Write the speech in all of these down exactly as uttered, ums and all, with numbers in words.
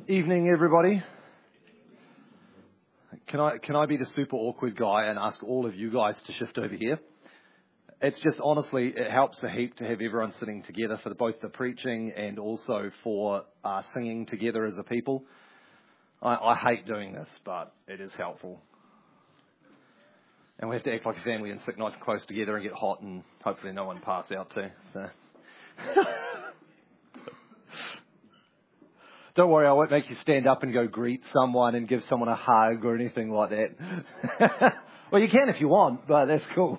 Evening, everybody. Can I can I be the super awkward guy and ask all of you guys to shift over here? It's just, honestly, it helps a heap to have everyone sitting together for the, both the preaching and also for uh, singing together as a people. I, I hate doing this, but it is helpful. And we have to act like a family and sit nice and close together and get hot, and hopefully no one pass out too. So. Don't worry, I won't make you stand up and go greet someone and give someone a hug or anything like that. Well, you can if you want, but that's cool.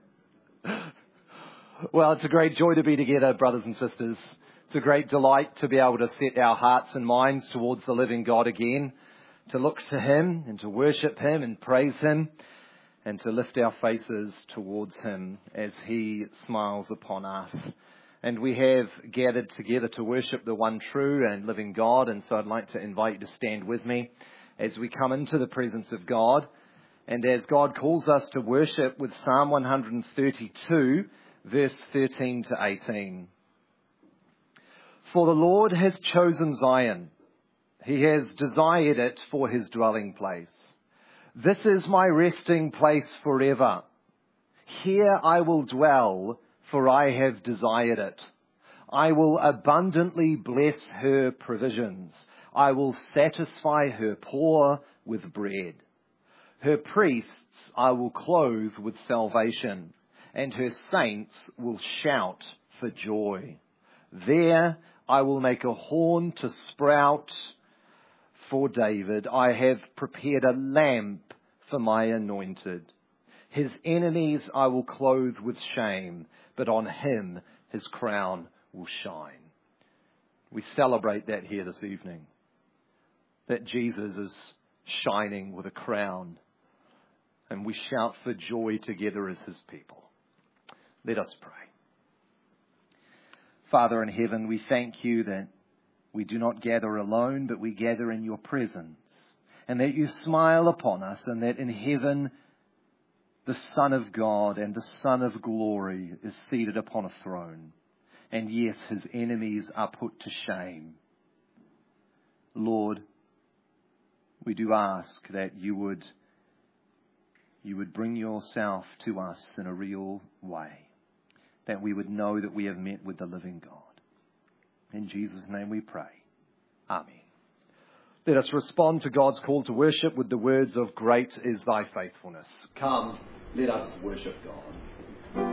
Well, it's a great joy to be together, brothers and sisters. It's a great delight to be able to set our hearts and minds towards the living God again, to look to Him and to worship Him and praise Him, and to lift our faces towards Him as He smiles upon us. And we have gathered together to worship the one true and living God. And so I'd like to invite you to stand with me as we come into the presence of God. And as God calls us to worship with Psalm one thirty-two, verse thirteen to eighteen. For the Lord has chosen Zion. He has desired it for His dwelling place. This is my resting place forever. Here I will dwell, for I have desired it. I will abundantly bless her provisions. I will satisfy her poor with bread. Her priests I will clothe with salvation, and her saints will shout for joy. There I will make a horn to sprout for David. I have prepared a lamp for my anointed. His enemies I will clothe with shame, but on him his crown will shine. We celebrate that here this evening, that Jesus is shining with a crown, and we shout for joy together as His people. Let us pray. Father in heaven, we thank You that we do not gather alone, but we gather in Your presence, and that You smile upon us, and that in heaven the Son of God and the Son of Glory is seated upon a throne. And yes, His enemies are put to shame. Lord, we do ask that You would, you would bring Yourself to us in a real way, that we would know that we have met with the living God. In Jesus' name we pray. Amen. Let us respond to God's call to worship with the words of "Great is Thy faithfulness." Come, let us worship God.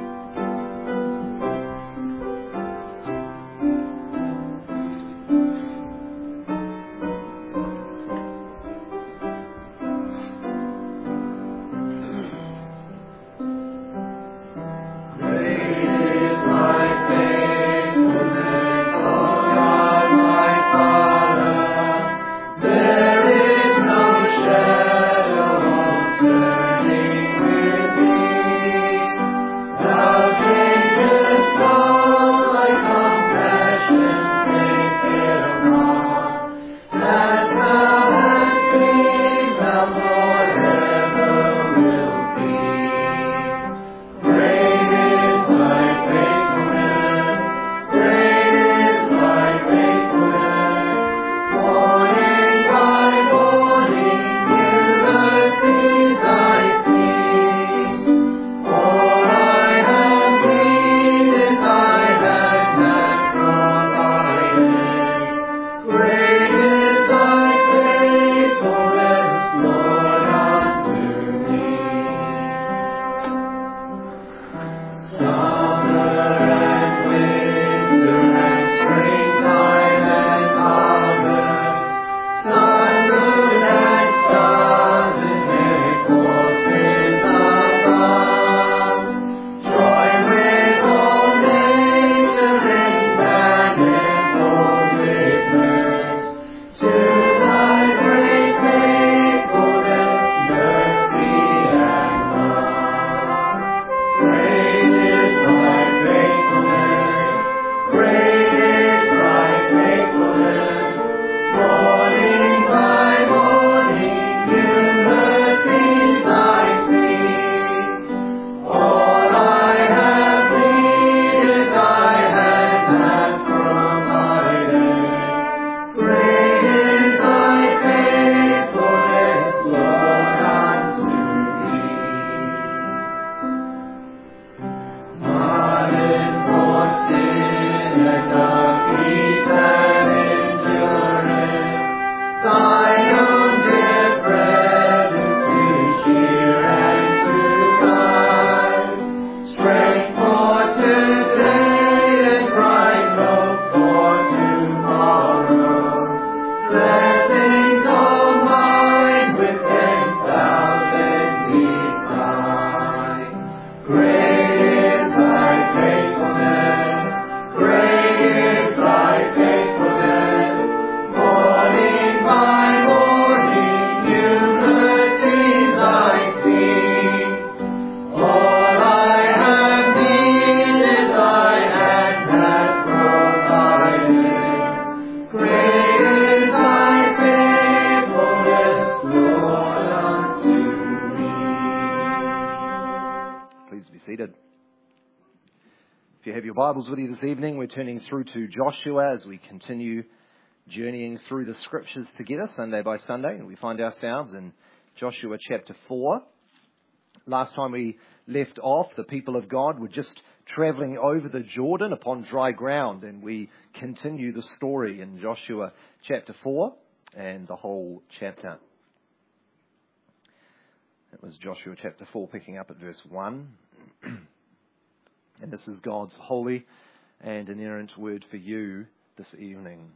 Turning with me. If you have your Bibles with you this evening, we're turning through to Joshua as we continue journeying through the scriptures together, Sunday by Sunday, and we find ourselves in Joshua chapter four. Last time we left off, the people of God were just travelling over the Jordan upon dry ground, and we continue the story in Joshua chapter four and the whole chapter. It was Joshua chapter four, picking up at verse one. And this is God's holy and inerrant word for you this evening.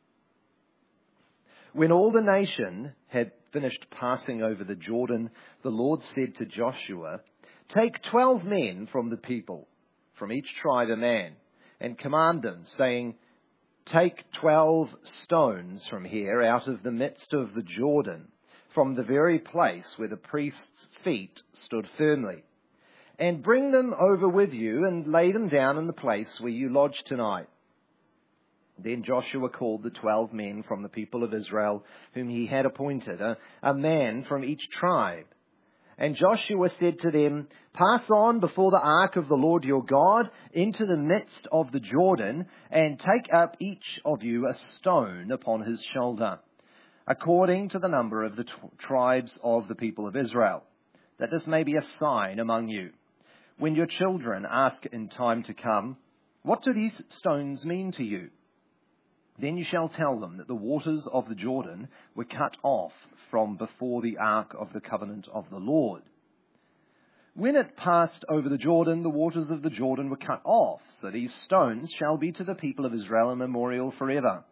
When all the nation had finished passing over the Jordan, the Lord said to Joshua, "Take twelve men from the people, from each tribe a man, and command them, saying, 'Take twelve stones from here out of the midst of the Jordan, from the very place where the priest's feet stood firmly, and bring them over with you and lay them down in the place where you lodge tonight.' Then Joshua called the twelve men from the people of Israel, whom he had appointed, a, a man from each tribe. And Joshua said to them, 'Pass on before the ark of the Lord your God into the midst of the Jordan, and take up each of you a stone upon his shoulder, according to the number of the t- tribes of the people of Israel, that this may be a sign among you. When your children ask in time to come, "What do these stones mean to you?" Then you shall tell them that the waters of the Jordan were cut off from before the ark of the covenant of the Lord. When it passed over the Jordan, the waters of the Jordan were cut off. So these stones shall be to the people of Israel a memorial forever."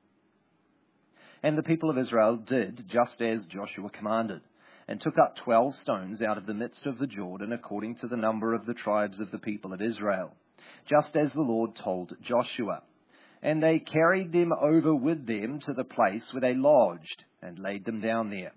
And the people of Israel did just as Joshua commanded, and took up twelve stones out of the midst of the Jordan, according to the number of the tribes of the people of Israel, just as the Lord told Joshua. And they carried them over with them to the place where they lodged, and laid them down there.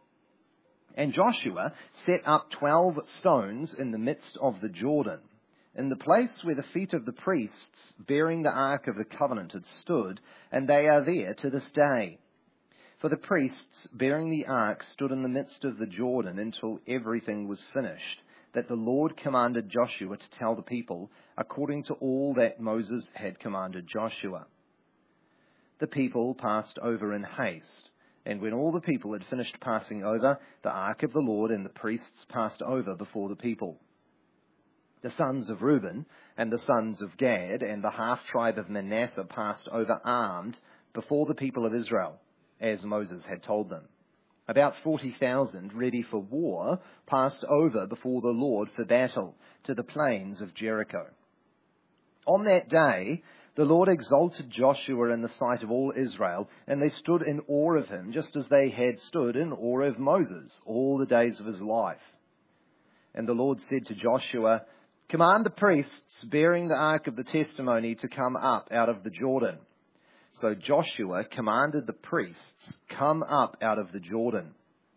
And Joshua set up twelve stones in the midst of the Jordan, in the place where the feet of the priests bearing the ark of the covenant had stood, and they are there to this day. For the priests bearing the ark stood in the midst of the Jordan until everything was finished, that the Lord commanded Joshua to tell the people, according to all that Moses had commanded Joshua. The people passed over in haste, and when all the people had finished passing over, the ark of the Lord and the priests passed over before the people. The sons of Reuben and the sons of Gad and the half-tribe of Manasseh passed over armed before the people of Israel, as Moses had told them. About forty thousand, ready for war, passed over before the Lord for battle to the plains of Jericho. On that day, the Lord exalted Joshua in the sight of all Israel, and they stood in awe of him, just as they had stood in awe of Moses all the days of his life. And the Lord said to Joshua, "Command the priests bearing the ark of the testimony to come up out of the Jordan." So Joshua commanded the priests, "Come up out of the Jordan."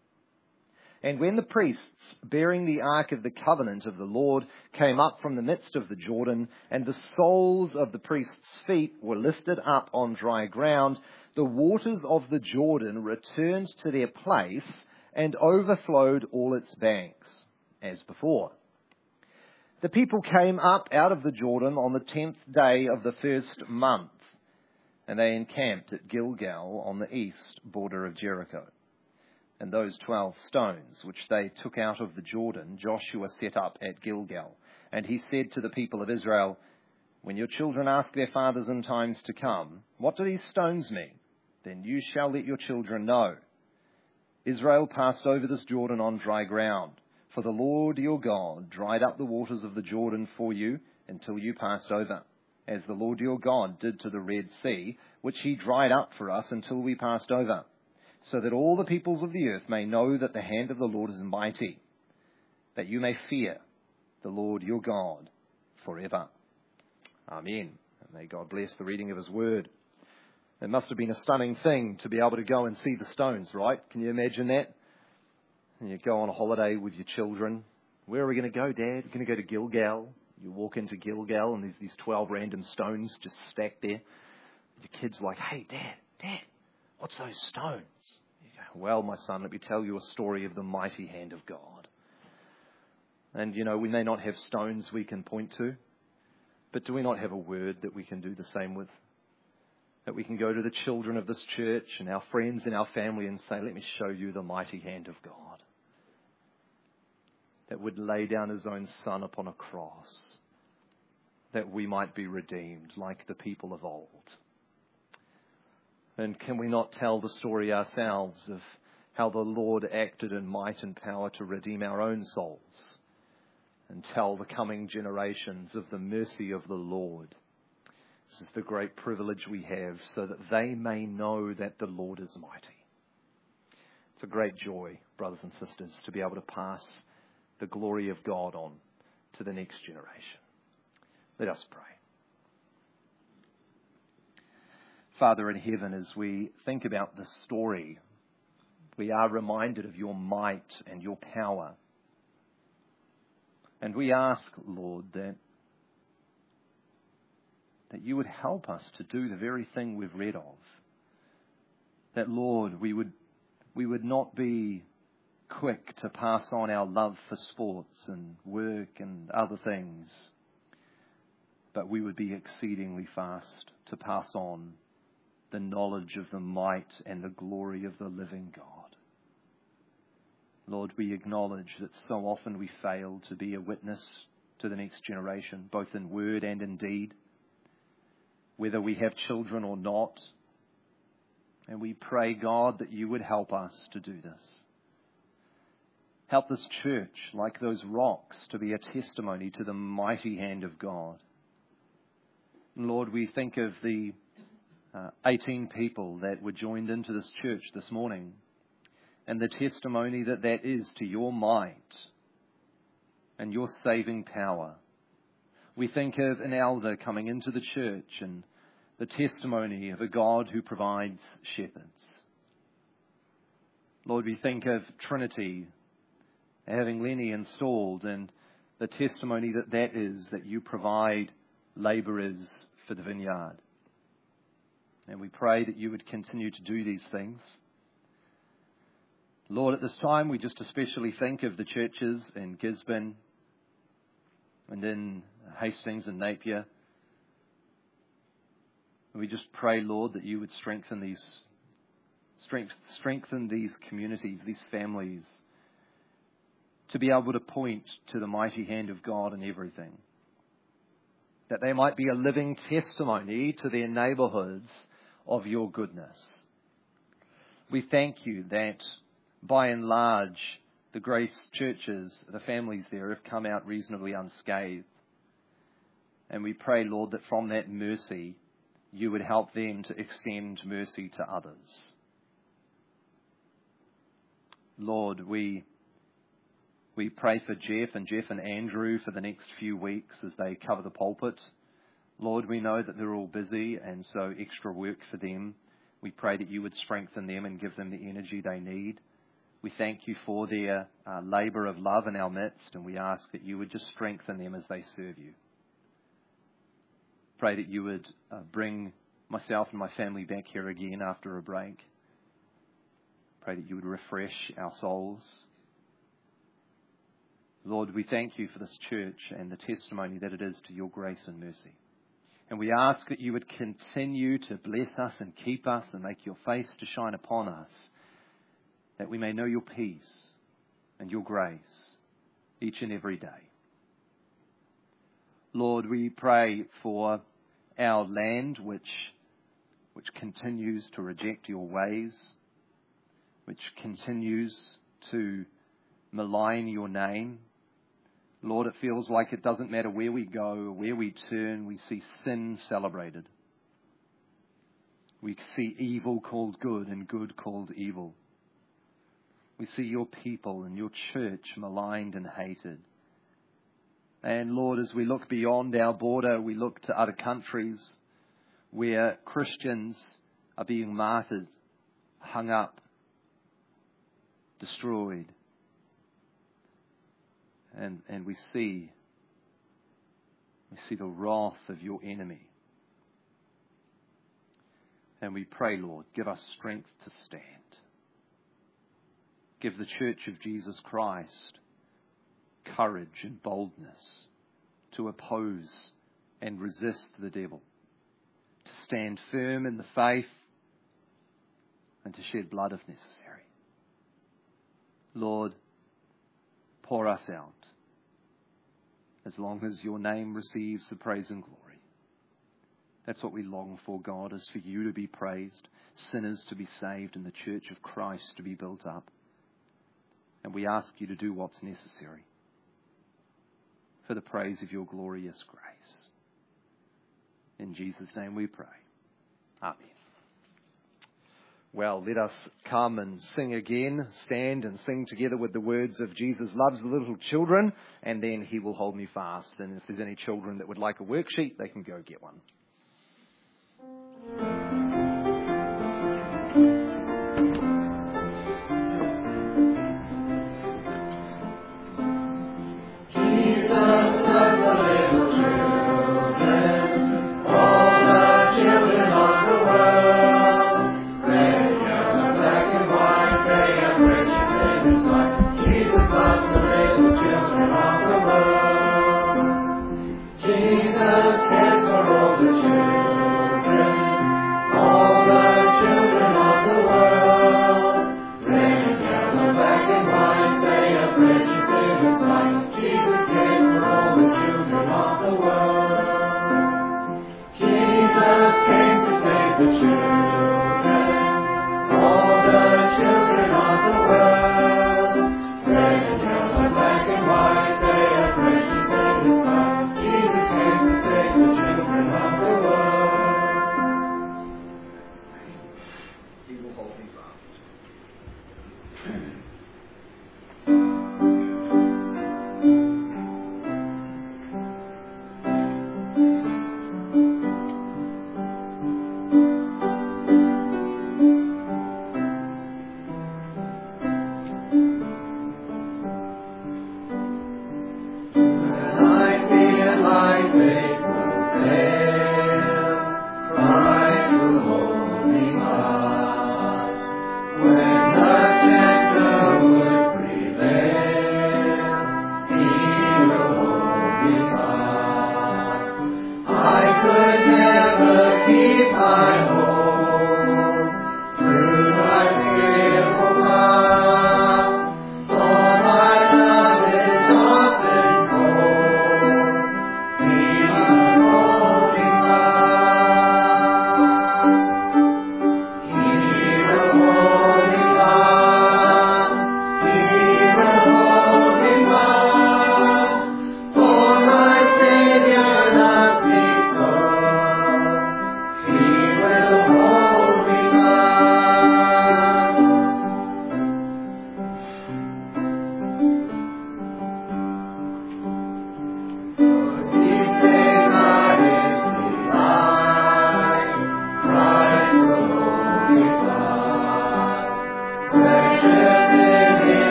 And when the priests bearing the ark of the covenant of the Lord came up from the midst of the Jordan, and the soles of the priests' feet were lifted up on dry ground, the waters of the Jordan returned to their place and overflowed all its banks, as before. The people came up out of the Jordan on the tenth day of the first month, and they encamped at Gilgal on the east border of Jericho. And those twelve stones which they took out of the Jordan, Joshua set up at Gilgal. And he said to the people of Israel, "When your children ask their fathers in times to come, 'What do these stones mean?' then you shall let your children know. Israel passed over this Jordan on dry ground, for the Lord your God dried up the waters of the Jordan for you until you passed over, as the Lord your God did to the Red Sea, which he dried up for us until we passed over, so that all the peoples of the earth may know that the hand of the Lord is mighty, that you may fear the Lord your God forever." Amen. And may God bless the reading of his word. It must have been a stunning thing to be able to go and see the stones, right? Can you imagine that? And you go on a holiday with your children. "Where are we going to go, Dad?" "We're going to go to Gilgal." You walk into Gilgal and there's these twelve random stones just stacked there. Your kid's like, "Hey, Dad, Dad, what's those stones?" You go, "Well, my son, let me tell you a story of the mighty hand of God." And, you know, we may not have stones we can point to, But do we not have a word that we can do the same with? That we can go to the children of this church and our friends and our family and say, let me show you the mighty hand of God that would lay down his own son upon a cross, that we might be redeemed like the people of old. And can we not tell the story ourselves of how the Lord acted in might and power to redeem our own souls, and tell the coming generations of the mercy of the Lord? This is the great privilege we have, so that they may know that the Lord is mighty. It's a great joy, brothers and sisters, to be able to pass the glory of God on to the next generation. Let us pray. Father in heaven, as we think about this story, we are reminded of your might and your power. And we ask, Lord, that, that you would help us to do the very thing we've read of. That, Lord, we would, we would not be quick to pass on our love for sports and work and other things, but we would be exceedingly fast to pass on the knowledge of the might and the glory of the living God. Lord, we acknowledge that so often we fail to be a witness to the next generation, both in word and in deed, whether we have children or not. And we pray, God, that you would help us to do this. Help this church, like those rocks, to be a testimony to the mighty hand of God. And Lord, we think of the uh, eighteen people that were joined into this church this morning, and the testimony that that is to your might and your saving power. We think of an elder coming into the church and the testimony of a God who provides shepherds. Lord, we think of Trinity having Lenny installed and the testimony that that is, that you provide labourers for the vineyard. And we pray that you would continue to do these things. Lord, at this time, we just especially think of the churches in Gisborne and in Hastings and Napier. We just pray, Lord, that you would strengthen these, strength, strengthen these communities, these families, to be able to point to the mighty hand of God in everything. That they might be a living testimony to their neighbourhoods of your goodness. We thank you that by and large, the Grace churches, the families there have come out reasonably unscathed. And we pray, Lord, that from that mercy, you would help them to extend mercy to others. Lord, we we pray for Jeff and Jeff and Andrew for the next few weeks as they cover the pulpit. Lord, we know that they're all busy and so extra work for them. We pray that you would strengthen them and give them the energy they need. We thank you for their uh, labour of love in our midst, and we ask that you would just strengthen them as they serve you. Pray that you would uh, bring myself and my family back here again after a break. Pray that you would refresh our souls. Lord, we thank you for this church and the testimony that it is to your grace and mercy. And we ask that you would continue to bless us and keep us and make your face to shine upon us, that we may know your peace and your grace each and every day. Lord, we pray for our land, which, which continues to reject your ways, which continues to malign your name. Lord, it feels like it doesn't matter where we go, where we turn, we see sin celebrated. We see evil called good and good called evil. We see your people and your church maligned and hated. And Lord, as we look beyond our border, we look to other countries where Christians are being martyred, hung up, destroyed. And, and we see, we see the wrath of your enemy. And we pray, Lord, give us strength to stand. Give the Church of Jesus Christ courage and boldness to oppose and resist the devil, to stand firm in the faith and to shed blood if necessary. Lord, pour us out as long as your name receives the praise and glory. That's what we long for, God, is for you to be praised, sinners to be saved, and the church of Christ to be built up. And we ask you to do what's necessary for the praise of your glorious grace. In Jesus' name we pray. Amen. Well, let us come and sing again, stand and sing together with the words of Jesus loves the little children, and then he will hold me fast. And if there's any children that would like a worksheet, they can go get one. Jesus cares for all the children.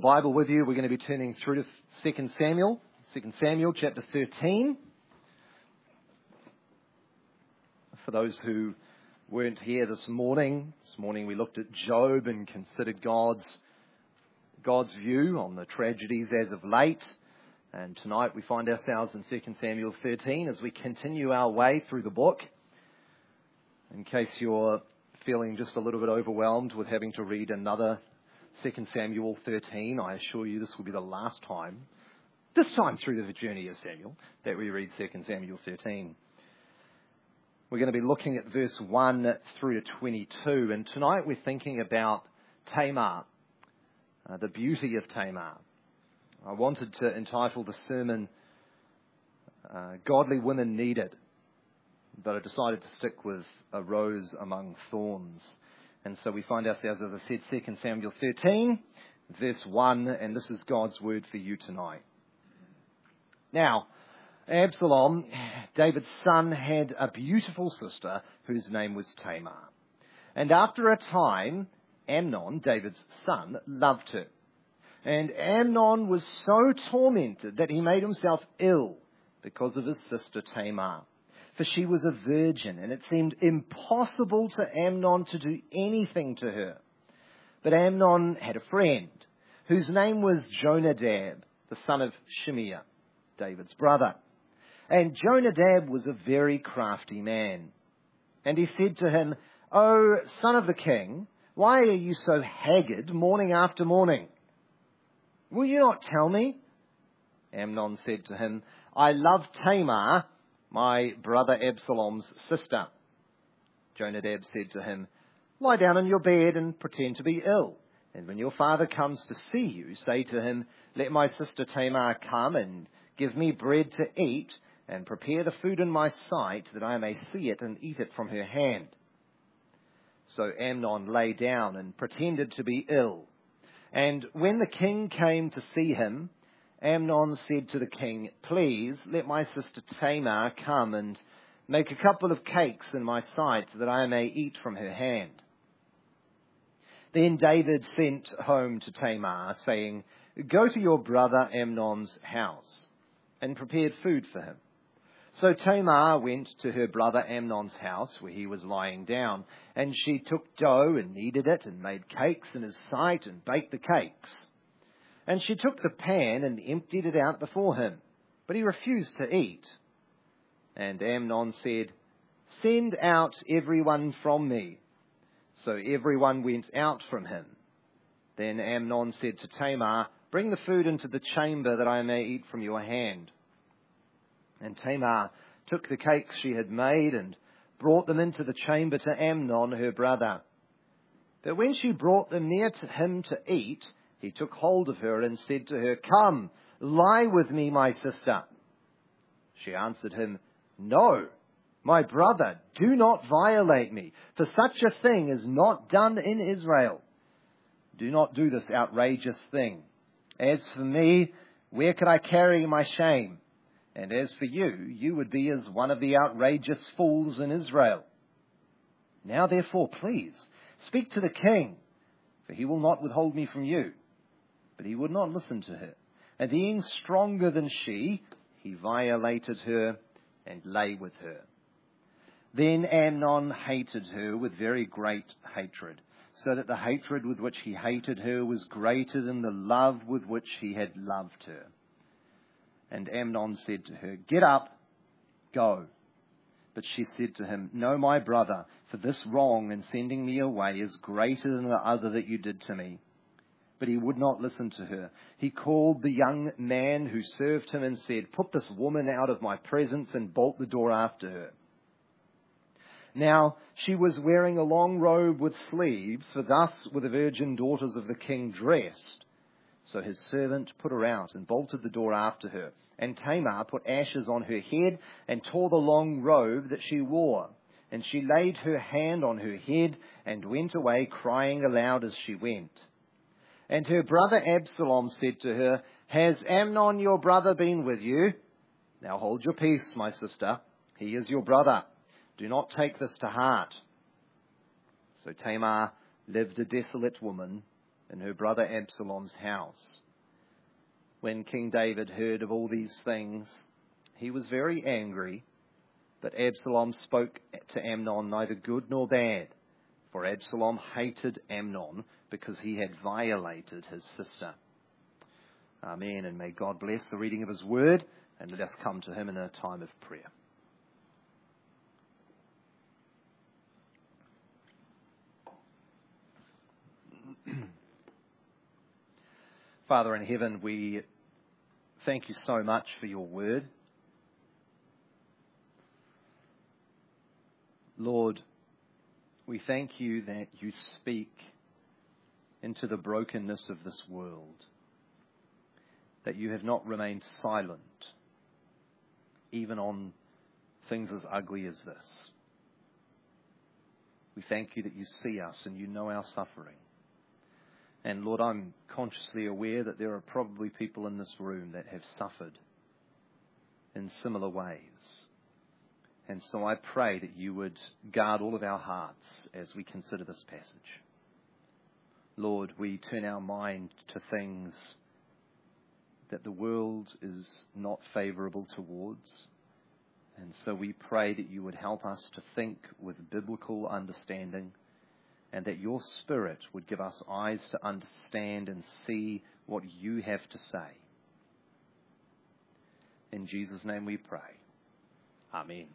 Bible with you, we're going to be turning through to Second Samuel, Second Samuel chapter thirteen. For those who weren't here this morning, this morning we looked at Job and considered God's God's view on the tragedies as of late. And tonight we find ourselves in Second Samuel thirteen as we continue our way through the book. In case you're feeling just a little bit overwhelmed with having to read another Second Samuel thirteen, I assure you this will be the last time, this time through the journey of Samuel, that we read Second Samuel thirteen. We're going to be looking at verse one through to twenty-two, and tonight we're thinking about Tamar, uh, the beauty of Tamar. I wanted to entitle the sermon, uh, Godly Women Needed, but I decided to stick with A Rose Among Thorns. And so we find ourselves, as I said, Second Samuel thirteen, verse one, and this is God's word for you tonight. Now, Absalom, David's son, had a beautiful sister whose name was Tamar. And after a time, Amnon, David's son, loved her. And Amnon was so tormented that he made himself ill because of his sister Tamar. For she was a virgin, and it seemed impossible to Amnon to do anything to her. But Amnon had a friend, whose name was Jonadab, the son of Shimeah, David's brother. And Jonadab was a very crafty man. And he said to him, "O son of the king, why are you so haggard morning after morning? Will you not tell me?" Amnon said to him, "I love Tamar, my brother Absalom's sister." Jonadab said to him, "Lie down in your bed and pretend to be ill. And when your father comes to see you, say to him, 'Let my sister Tamar come and give me bread to eat, and prepare the food in my sight, that I may see it and eat it from her hand.'" So Amnon lay down and pretended to be ill. And when the king came to see him, Amnon said to the king, "Please let my sister Tamar come and make a couple of cakes in my sight, that I may eat from her hand." Then David sent home to Tamar, saying, "Go to your brother Amnon's house," and prepared food for him. So Tamar went to her brother Amnon's house, where he was lying down, and she took dough and kneaded it, and made cakes in his sight, and baked the cakes. And she took the pan and emptied it out before him, but he refused to eat. And Amnon said, "Send out everyone from me." So everyone went out from him. Then Amnon said to Tamar, "Bring the food into the chamber, that I may eat from your hand." And Tamar took the cakes she had made and brought them into the chamber to Amnon, her brother. But when she brought them near to him to eat, he took hold of her and said to her, "Come, lie with me, my sister." She answered him, "No, my brother, do not violate me, for such a thing is not done in Israel. Do not do this outrageous thing. As for me, where could I carry my shame? And as for you, you would be as one of the outrageous fools in Israel. Now therefore, please, speak to the king, for he will not withhold me from you." But he would not listen to her. And being stronger than she, he violated her and lay with her. Then Amnon hated her with very great hatred, so that the hatred with which he hated her was greater than the love with which he had loved her. And Amnon said to her, "Get up, go." But she said to him, "No, my brother, for this wrong in sending me away is greater than the other that you did to me." But he would not listen to her. He called the young man who served him and said, "Put this woman out of my presence and bolt the door after her." Now she was wearing a long robe with sleeves, for thus were the virgin daughters of the king dressed. So his servant put her out and bolted the door after her. And Tamar put ashes on her head and tore the long robe that she wore. And she laid her hand on her head and went away, crying aloud as she went. And her brother Absalom said to her, "Has Amnon your brother been with you? Now hold your peace, my sister. He is your brother. Do not take this to heart." So Tamar lived a desolate woman in her brother Absalom's house. When King David heard of all these things, he was very angry, but Absalom spoke to Amnon neither good nor bad, for Absalom hated Amnon because he had violated his sister. Amen, and may God bless the reading of his word, and let us come to him in a time of prayer. Father in heaven, we thank you so much for your word. Lord, we thank you that you speak into the brokenness of this world, that you have not remained silent, even on things as ugly as this. We thank you that you see us and you know our suffering. And Lord, I'm consciously aware that there are probably people in this room that have suffered in similar ways. And so I pray that you would guard all of our hearts as we consider this passage. Lord, we turn our mind to things that the world is not favourable towards. And so we pray that you would help us to think with biblical understanding, and that your Spirit would give us eyes to understand and see what you have to say. In Jesus' name we pray. Amen.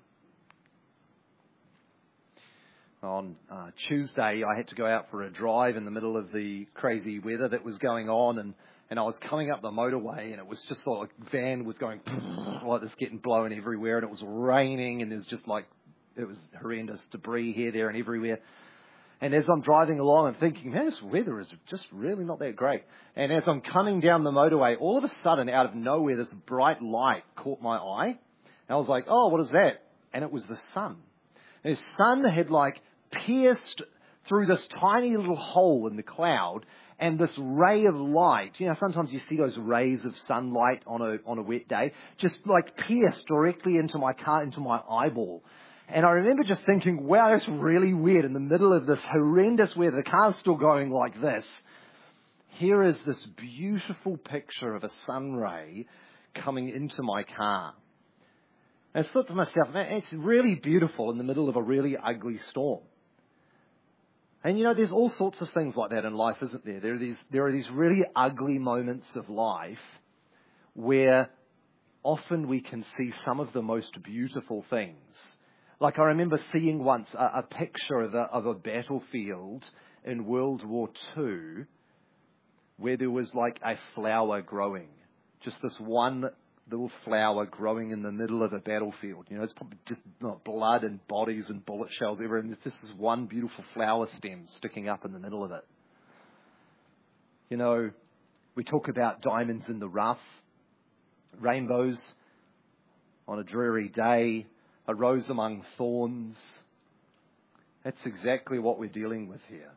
On uh, Tuesday, I had to go out for a drive in the middle of the crazy weather that was going on, and, and I was coming up the motorway, and it was just like a van was going like this, getting blown everywhere, and it was raining, and there's just like, it was horrendous debris here, there, and everywhere. And as I'm driving along, I'm thinking, man, this weather is just really not that great. And as I'm coming down the motorway, all of a sudden, out of nowhere, this bright light caught my eye. And I was like, oh, what is that? And it was the sun. And the sun had like pierced through this tiny little hole in the cloud, and this ray of light, you know, sometimes you see those rays of sunlight on a on a wet day, just like pierced directly into my car, into my eyeball. And I remember just thinking, wow, that's really weird. In the middle of this horrendous weather, the car's still going like this. Here is this beautiful picture of a sun ray coming into my car. And I thought to myself, man, it's really beautiful in the middle of a really ugly storm. And you know, there's all sorts of things like that in life, isn't there? There are these, there are these really ugly moments of life where often we can see some of the most beautiful things. Like I remember seeing once a, a picture of a, of a battlefield in World War Two where there was like a flower growing. Just this one little flower growing in the middle of a battlefield. You know, it's probably just not blood and bodies and bullet shells everywhere. And there's just this one beautiful flower stem sticking up in the middle of it. You know, we talk about diamonds in the rough, rainbows on a dreary day, a rose among thorns. That's exactly what we're dealing with here.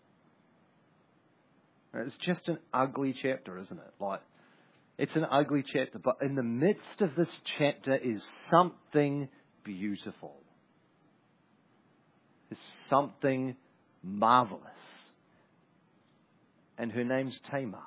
It's just an ugly chapter, isn't it? Like, it's an ugly chapter, but in the midst of this chapter is something beautiful. There's something marvelous. And her name's Tamar.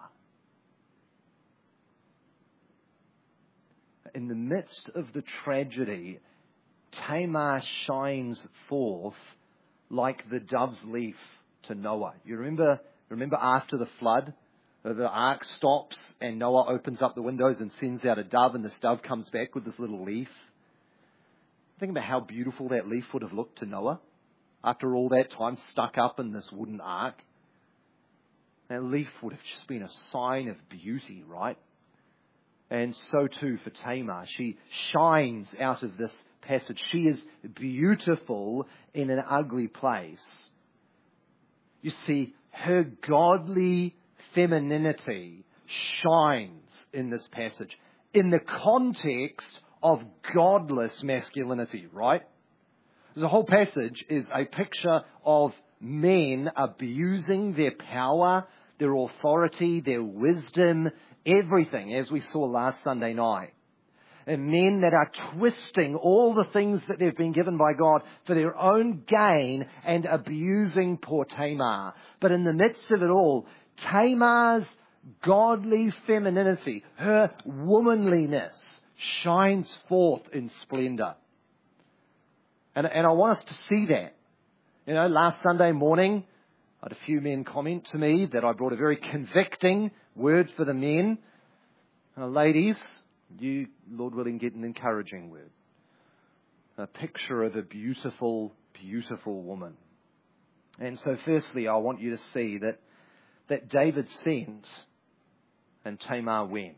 In the midst of the tragedy, Tamar shines forth like the dove's leaf to Noah. You remember, remember after the flood, the ark stops and Noah opens up the windows and sends out a dove, and this dove comes back with this little leaf. Think about how beautiful that leaf would have looked to Noah after all that time stuck up in this wooden ark. That leaf would have just been a sign of beauty, right? And so too for Tamar. She shines out of this passage. She is beautiful in an ugly place. You see, her godly femininity shines in this passage in the context of godless masculinity, right? The whole passage is a picture of men abusing their power, their authority, their wisdom, everything, as we saw last Sunday night. And men that are twisting all the things that they've been given by God for their own gain and abusing poor Tamar. But in the midst of it all, Tamar's godly femininity, her womanliness, shines forth in splendor. And, and I want us to see that. You know, last Sunday morning, I had a few men comment to me that I brought a very convicting word for the men. Uh, ladies, you, Lord willing, get an encouraging word. A picture of a beautiful, beautiful woman. And so firstly, I want you to see that, that David sent and Tamar went.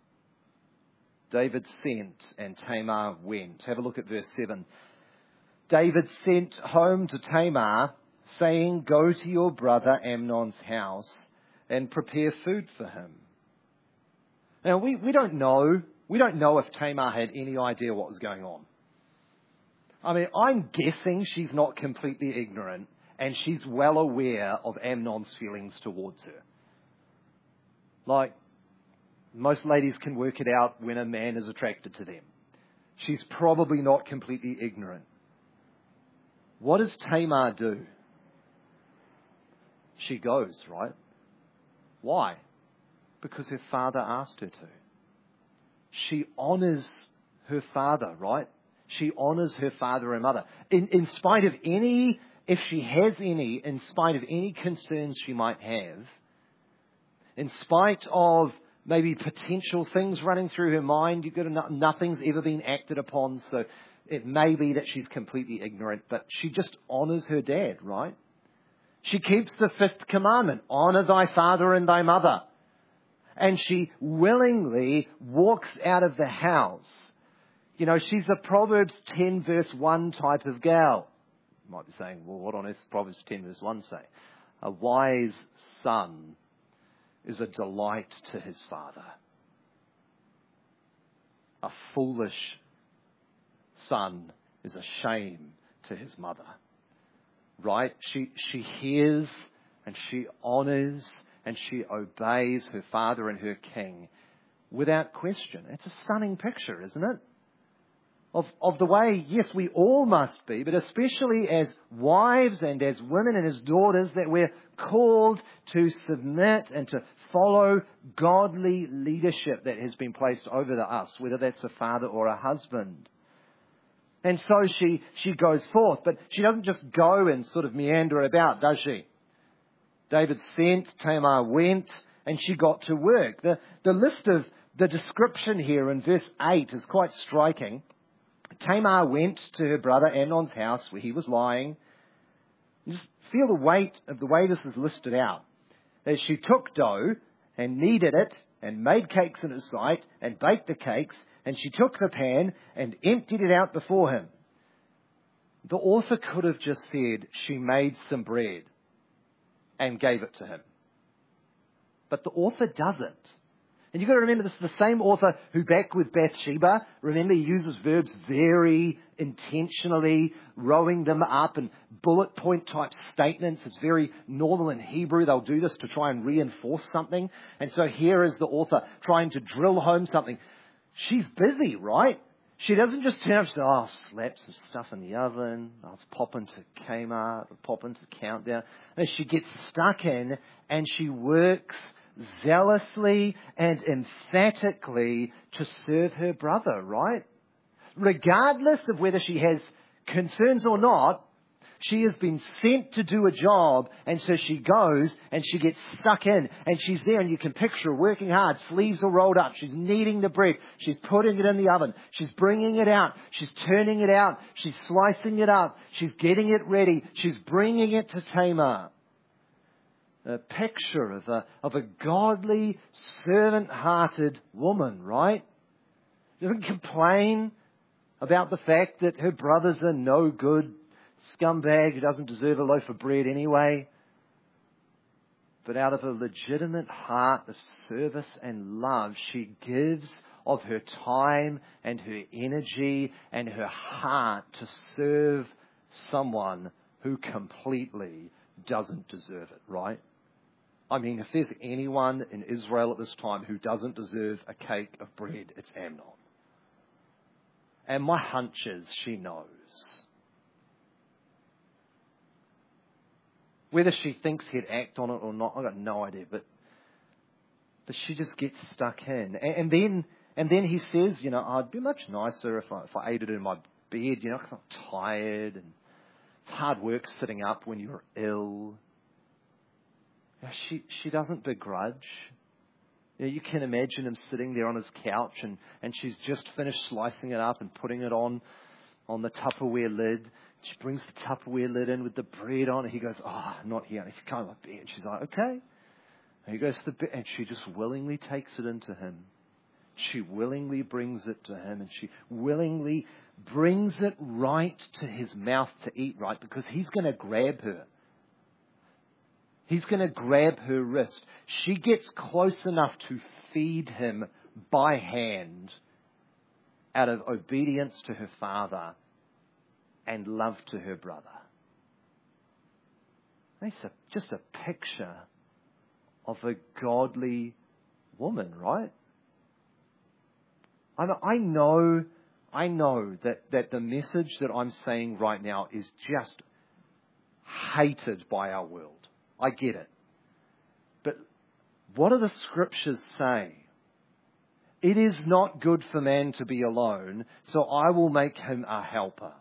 David sent and Tamar went. Have a look at verse seven. David sent home to Tamar, saying, "Go to your brother Amnon's house and prepare food for him." Now, we, we don't know. We don't know if Tamar had any idea what was going on. I mean, I'm guessing she's not completely ignorant and she's well aware of Amnon's feelings towards her. Like, most ladies can work it out when a man is attracted to them. She's probably not completely ignorant. What does Tamar do? She goes, right? Why? Because her father asked her to. She honors her father, right? She honors her father and mother. In, in spite of any, if she has any, in spite of any concerns she might have, in spite of maybe potential things running through her mind, you've got to, nothing's ever been acted upon, so it may be that she's completely ignorant, but she just honors her dad, right? She keeps the fifth commandment, honor thy father and thy mother. And she willingly walks out of the house. You know, she's a Proverbs ten verse one type of gal. You might be saying, well, what on earth does Proverbs ten verse one say? A wise son is a delight to his father. A foolish son is a shame to his mother. Right? She, she hears and she honors and she obeys her father and her king without question. It's a stunning picture, isn't it? Of, of the way, yes, we all must be, but especially as wives and as women and as daughters, that we're called to submit and to follow godly leadership that has been placed over to us, whether that's a father or a husband. And so she, she goes forth, but she doesn't just go and sort of meander about, does she? David sent, Tamar went, and she got to work. The, the list of the description here in verse eight is quite striking. Tamar went to her brother Amnon's house where he was lying. You just feel the weight of the way this is listed out. As she took dough and kneaded it and made cakes in his sight and baked the cakes, and she took the pan and emptied it out before him. The author could have just said she made some bread and gave it to him. But the author doesn't. And you've got to remember, this is the same author who back with Bathsheba, remember, he uses verbs very intentionally, rowing them up and bullet point type statements. It's very normal in Hebrew. They'll do this to try and reinforce something. And so here is the author trying to drill home something. She's busy, right? She doesn't just turn up and say, oh, I'll slap some stuff in the oven. I'll pop into Kmart or pop into Countdown. And she gets stuck in and she works zealously and emphatically to serve her brother, right? Regardless of whether she has concerns or not, she has been sent to do a job, and so she goes and she gets stuck in and she's there, and you can picture her working hard, sleeves are rolled up, she's kneading the bread, she's putting it in the oven, she's bringing it out, she's turning it out, she's slicing it up, she's getting it ready, she's bringing it to Tamar. A picture of a, of a godly, servant-hearted woman, right? She doesn't complain about the fact that her brother's a no good scumbag who doesn't deserve a loaf of bread anyway. But out of a legitimate heart of service and love, she gives of her time and her energy and her heart to serve someone who completely doesn't deserve it, right? I mean, if there's anyone in Israel at this time who doesn't deserve a cake of bread, it's Amnon. And my hunch is she knows. Whether she thinks he'd act on it or not, I've got no idea. But but she just gets stuck in. And, and then and then he says, you know, oh, it'd be much nicer if I, if I ate it in my bed, you know, because I'm tired and it's hard work sitting up when you're ill. You know, she, she doesn't begrudge. You know, you can imagine him sitting there on his couch and, and she's just finished slicing it up and putting it on, on the Tupperware lid. She brings the Tupperware lid in with the bread on it. He goes, oh, not here. And he's going to bed. And she's like, okay. And he goes to the bed and she just willingly takes it into him. She willingly brings it to him and she willingly brings it right to his mouth to eat right because he's going to grab her. He's going to grab her wrist. She gets close enough to feed him by hand out of obedience to her father and love to her brother. That's a, just a picture of a godly woman, right? I know, I know, I know that, that the message that I'm saying right now is just hated by our world. I get it. But what do the scriptures say? It is not good for man to be alone, so I will make him a helper.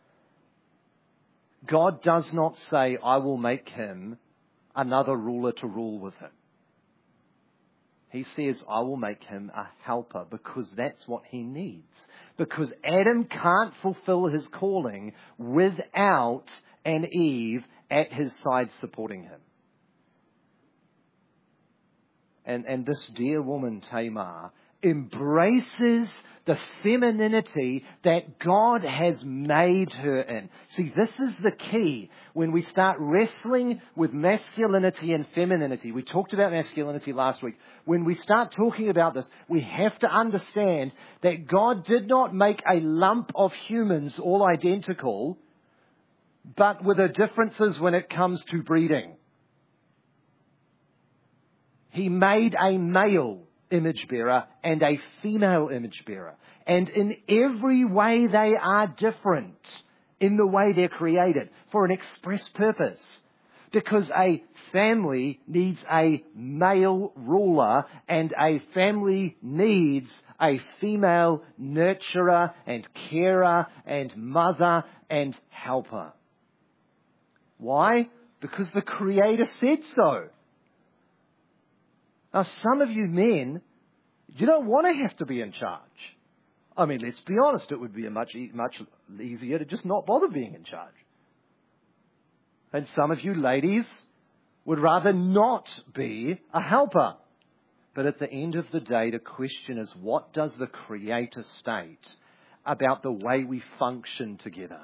God does not say, I will make him another ruler to rule with him. He says, I will make him a helper because that's what he needs. Because Adam can't fulfill his calling without an Eve at his side supporting him. And, and this dear woman, Tamar, embraces the femininity that God has made her in. See, this is the key when we start wrestling with masculinity and femininity. We talked about masculinity last week. When we start talking about this, we have to understand that God did not make a lump of humans all identical, but with the differences when it comes to breeding. He made a male image bearer and a female image bearer. And in every way they are different in the way they're created for an express purpose. Because a family needs a male ruler and a family needs a female nurturer and carer and mother and helper. Why? Because the Creator said so. Now, some of you men, you don't want to have to be in charge. I mean, let's be honest, it would be a much, much easier to just not bother being in charge. And some of you ladies would rather not be a helper. But at the end of the day, the question is, what does the Creator state about the way we function together?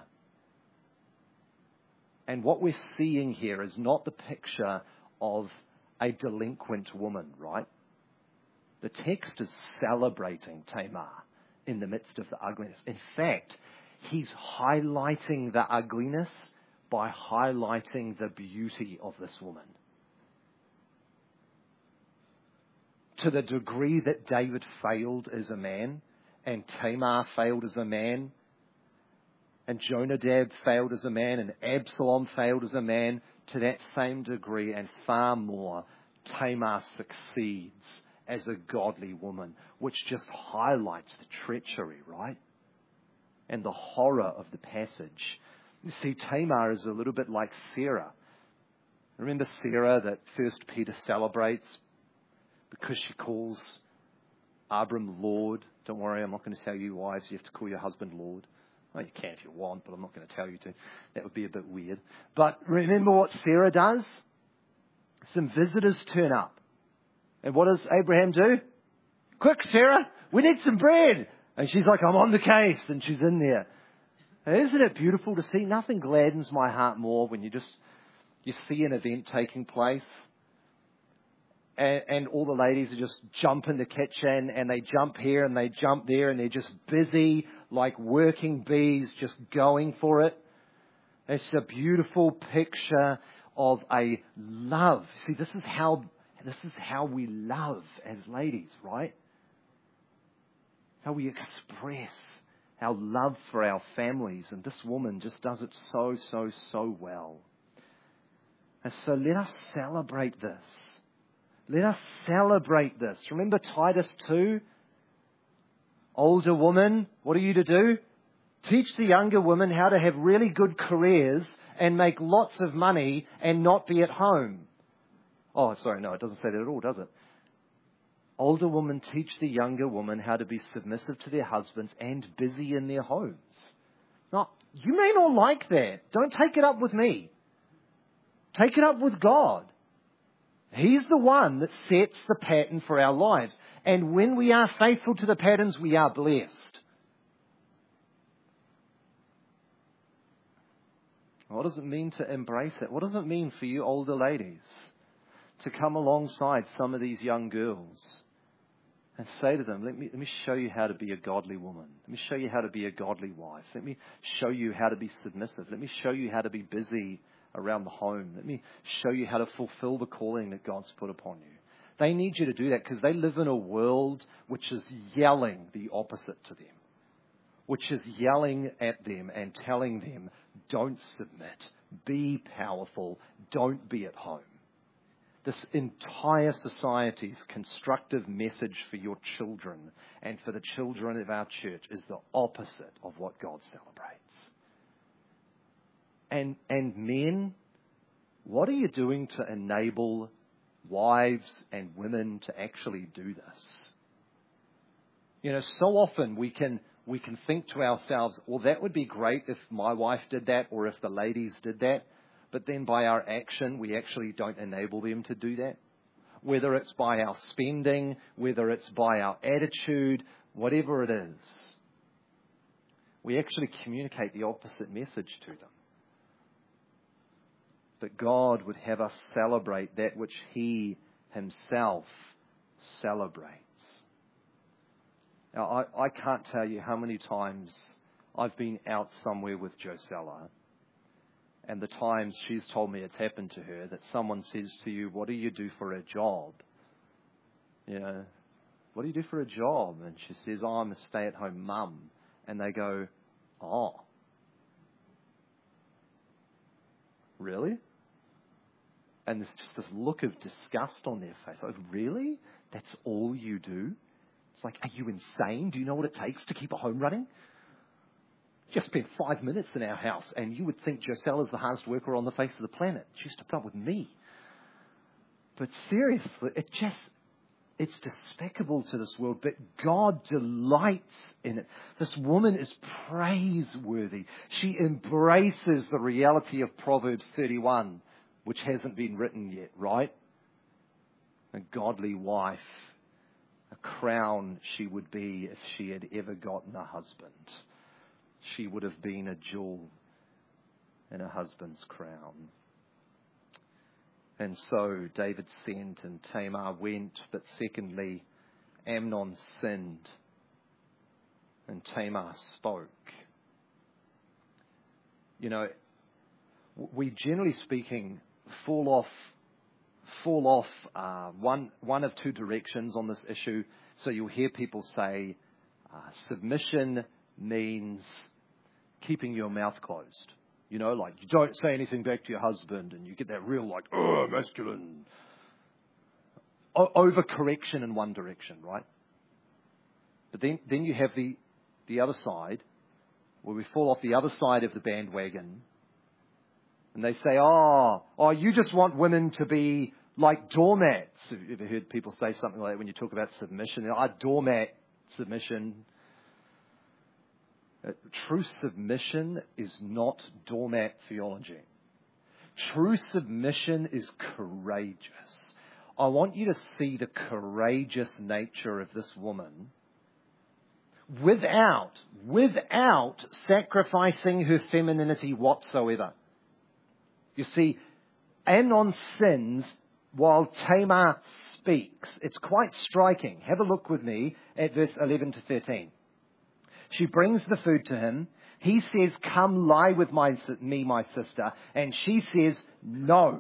And what we're seeing here is not the picture of a delinquent woman, right? The text is celebrating Tamar in the midst of the ugliness. In fact, he's highlighting the ugliness by highlighting the beauty of this woman. To the degree that David failed as a man, and Tamar failed as a man, and Jonadab failed as a man, and Absalom failed as a man, to that same degree and far more, Tamar succeeds as a godly woman, which just highlights the treachery, right? And the horror of the passage. You see, Tamar is a little bit like Sarah. Remember Sarah that First Peter celebrates because she calls Abram Lord? Don't worry, I'm not going to tell you wives you have to call your husband Lord. Well, you can if you want, but I'm not going to tell you to. That would be a bit weird. But remember what Sarah does? Some visitors turn up. And what does Abraham do? Quick, Sarah, we need some bread. And she's like, I'm on the case. And she's in there. And isn't it beautiful to see? Nothing gladdens my heart more when you just, you see an event taking place. And, and all the ladies are just jump in the kitchen and they jump here and they jump there and they're just busy like working bees just going for it. It's a beautiful picture of a love. See, this is how this is how we love as ladies, right? It's how we express our love for our families. And this woman just does it so, so, so well. And so let us celebrate this. Let us celebrate this. Remember Titus two? Older woman, what are you to do? Teach the younger women how to have really good careers and make lots of money and not be at home. Oh, sorry, no, it doesn't say that at all, does it? Older women teach the younger women how to be submissive to their husbands and busy in their homes. Now, you may not like that. Don't take it up with me. Take it up with God. He's the one that sets the pattern for our lives. And when we are faithful to the patterns, we are blessed. What does it mean to embrace it? What does it mean for you older ladies to come alongside some of these young girls and say to them, let me, let me show you how to be a godly woman. Let me show you how to be a godly wife. Let me show you how to be submissive. Let me show you how to be busy around the home. Let me show you how to fulfill the calling that God's put upon you. They need you to do that because they live in a world which is yelling the opposite to them, which is yelling at them and telling them, don't submit, be powerful, don't be at home. This entire society's constructive message for your children and for the children of our church is the opposite of what God celebrates. And, and men, what are you doing to enable wives and women to actually do this? You know, so often we can we can think to ourselves, well, that would be great if my wife did that or if the ladies did that. But then by our action, we actually don't enable them to do that. Whether it's by our spending, whether it's by our attitude, whatever it is, we actually communicate the opposite message to them. But God would have us celebrate that which He Himself celebrates. Now, I, I can't tell you how many times I've been out somewhere with Josella, and the times she's told me it's happened to her, that someone says to you, what do you do for a job? You know, what do you do for a job? And she says, oh, I'm a stay-at-home mum. And they go, oh, really? And there's just this look of disgust on their face. Like, really? That's all you do? It's like, are you insane? Do you know what it takes to keep a home running? Just spent five minutes in our house, and you would think Josella's the hardest worker on the face of the planet. She used to put up with me. But seriously, it just, it's despicable to this world, but God delights in it. This woman is praiseworthy. She embraces the reality of Proverbs thirty-one, which hasn't been written yet, right? A godly wife, a crown she would be if she had ever gotten a husband. She would have been a jewel in a husband's crown. And so David sent and Tamar went, but secondly, Amnon sinned and Tamar spoke. You know, we generally speaking fall off, fall off uh, one one of two directions on this issue. So you'll hear people say uh, submission means keeping your mouth closed. You know, like you don't say anything back to your husband, and you get that real like, oh, masculine o- overcorrection in one direction, right? But then, then you have the the other side, where we fall off the other side of the bandwagon, and they say, oh, oh, you just want women to be like doormats. Have you ever heard people say something like that when you talk about submission? They're like, doormat submission. True submission is not doormat theology. True submission is courageous. I want you to see the courageous nature of this woman without, without sacrificing her femininity whatsoever. You see, Amnon sins while Tamar speaks. It's quite striking. Have a look with me at verse eleven to thirteen. She brings the food to him. He says, come lie with my, me, my sister. And she says, no.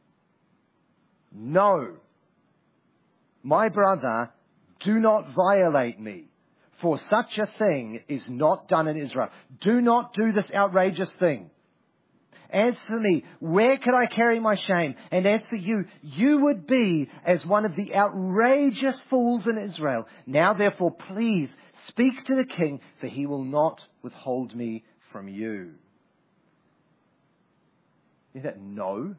No. My brother, do not violate me, for such a thing is not done in Israel. Do not do this outrageous thing. As for me, where could I carry my shame? And as for you, you would be as one of the outrageous fools in Israel. Now therefore, please speak to the king, for he will not withhold me from you. Is that no?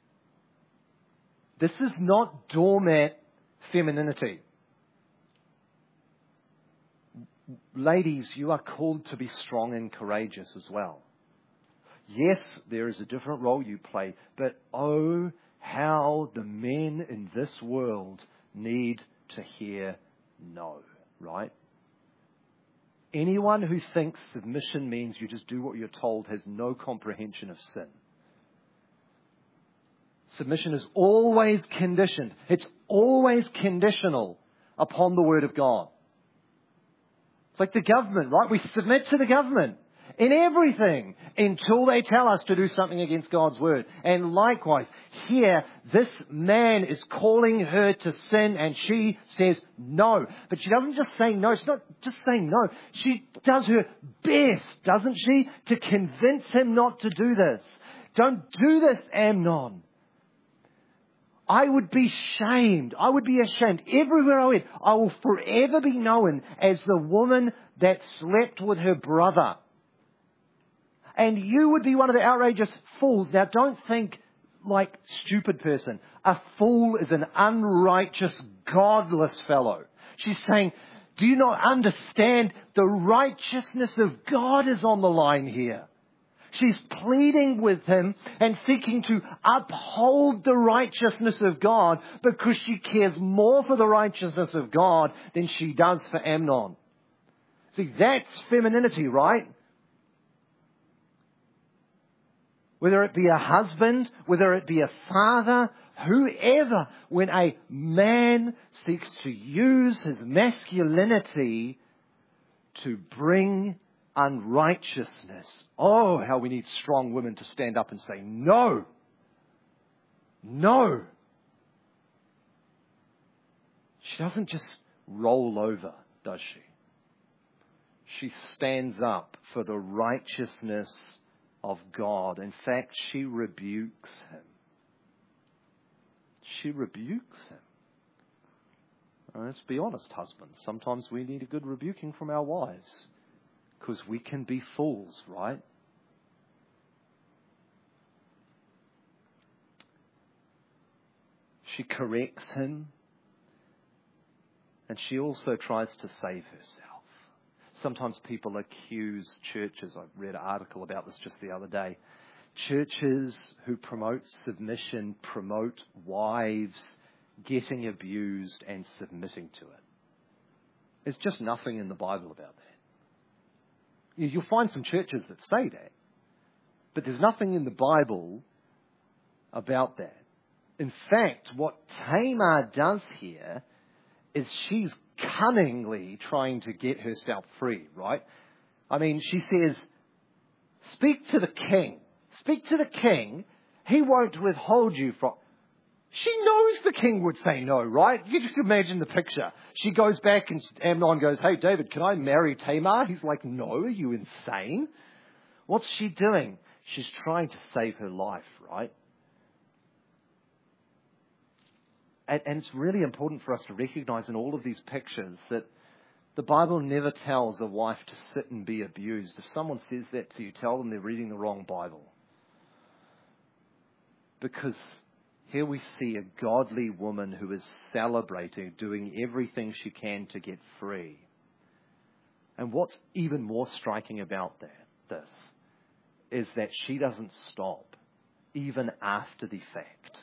This is not doormat femininity. Ladies, you are called to be strong and courageous as well. Yes, there is a different role you play, but oh, how the men in this world need to hear no, right? Anyone who thinks submission means you just do what you're told has no comprehension of sin. Submission is always conditioned. It's always conditional upon the Word of God. It's like the government, right? We submit to the government in everything until they tell us to do something against God's Word. And likewise, here, this man is calling her to sin and she says no. But she doesn't just say no. She's not just saying no. She does her best, doesn't she, to convince him not to do this. Don't do this, Amnon. I would be shamed. I would be ashamed. Everywhere I went, I will forever be known as the woman that slept with her brother. And you would be one of the outrageous fools. Now, don't think like stupid person. A fool is an unrighteous, godless fellow. She's saying, do you not understand the righteousness of God is on the line here? She's pleading with him and seeking to uphold the righteousness of God because she cares more for the righteousness of God than she does for Amnon. See, that's femininity, right? Whether it be a husband, whether it be a father, whoever, when a man seeks to use his masculinity to bring unrighteousness. Oh, how we need strong women to stand up and say, no, no. She doesn't just roll over, does she? She stands up for the righteousness of God. In fact, she rebukes him. She rebukes him. Now, let's be honest, husbands. Sometimes we need a good rebuking from our wives. Because we can be fools, right? She corrects him. And she also tries to save herself. Sometimes people accuse churches. I read an article about this just the other day. Churches who promote submission promote wives getting abused and submitting to it. There's just nothing in the Bible about that. You'll find some churches that say that. But there's nothing in the Bible about that. In fact, what Tamar does here is she's cunningly trying to get herself free, right? I mean, she says, speak to the king. Speak to the king. He won't withhold you from... She knows the king would say no, right? You just imagine the picture. She goes back and Amnon goes, hey, David, can I marry Tamar? He's like, no, are you insane? What's she doing? She's trying to save her life, right? And, and it's really important for us to recognize in all of these pictures that the Bible never tells a wife to sit and be abused. If someone says that to you, tell them they're reading the wrong Bible. Because here we see a godly woman who is celebrating, doing everything she can to get free. And what's even more striking about that, this, is that she doesn't stop, even after the fact.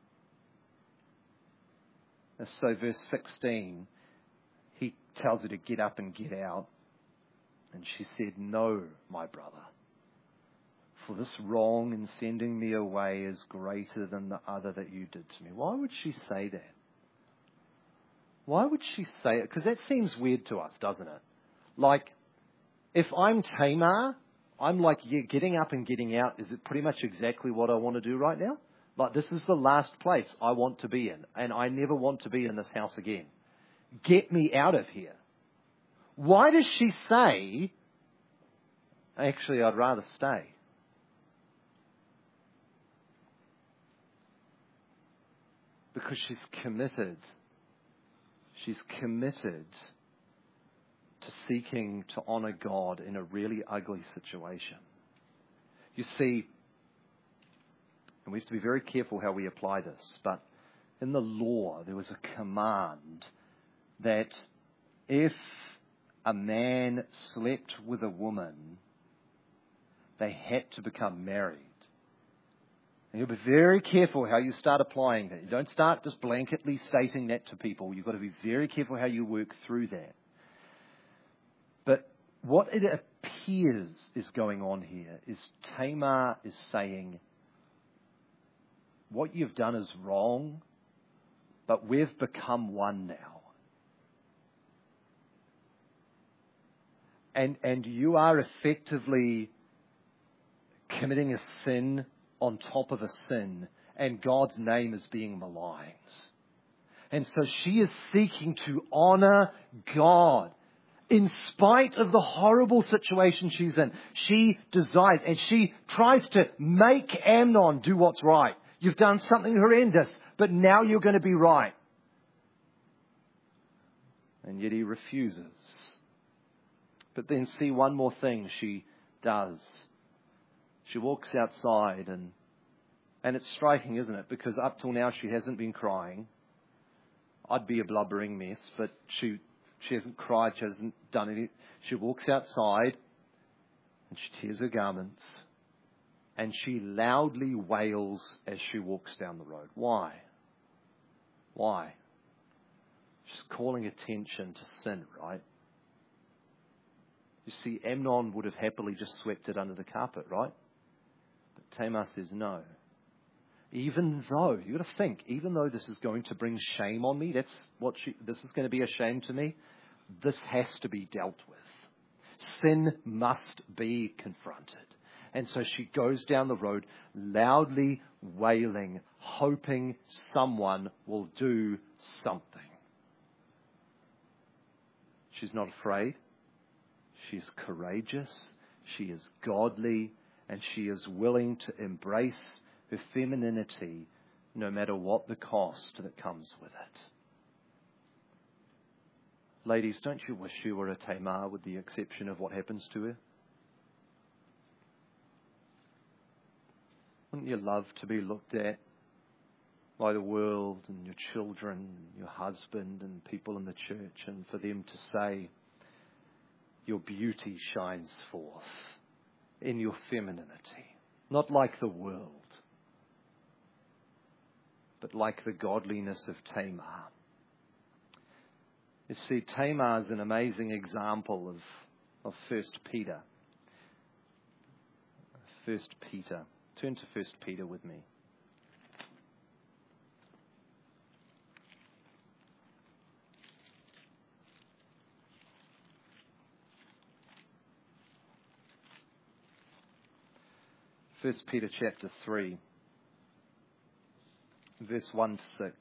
And so verse sixteen, he tells her to get up and get out. And she said, no, my brother. For this wrong in sending me away is greater than the other that you did to me. Why would she say that? Why would she say it? Because that seems weird to us, doesn't it? Like, if I'm Tamar, I'm like, yeah, getting up and getting out, is it pretty much exactly what I want to do right now? Like, this is the last place I want to be in, and I never want to be in this house again. Get me out of here. Why does she say, actually, I'd rather stay? Because she's committed. She's committed to seeking to honor God in a really ugly situation. You see, and we have to be very careful how we apply this, but in the law there was a command that if a man slept with a woman, they had to become married. And you'll be very careful how you start applying that. You don't start just blanketly stating that to people. You've got to be very careful how you work through that. But what it appears is going on here is Tamar is saying, what you've done is wrong, but we've become one now. And, and you are effectively committing a sin on top of a sin, and God's name is being maligned. And so she is seeking to honor God. In spite of the horrible situation she's in, she desires, and she tries to make Amnon do what's right. You've done something horrendous, but now you're going to be right. And yet he refuses. But then see one more thing she does. She walks outside, and and it's striking, isn't it? Because up till now she hasn't been crying. I'd be a blubbering mess, but she she hasn't cried, she hasn't done anything. She walks outside, and she tears her garments, and she loudly wails as she walks down the road. Why? Why? She's calling attention to sin, right? You see, Amnon would have happily just swept it under the carpet, right? But Tamar says no. Even though, you've got to think, even though this is going to bring shame on me, that's what she, this is going to be a shame to me, this has to be dealt with. Sin must be confronted. And so she goes down the road loudly wailing, hoping someone will do something. She's not afraid. She is courageous. She is godly. And she is willing to embrace her femininity no matter what the cost that comes with it. Ladies, don't you wish you were a Tamar with the exception of what happens to her? Wouldn't you love to be looked at by the world and your children, and your husband and people in the church, and for them to say, your beauty shines forth in your femininity, not like the world, but like the godliness of Tamar. You see, Tamar is an amazing example of, of First Peter. First Peter. Turn to First Peter with me. First Peter chapter three, verse one to six.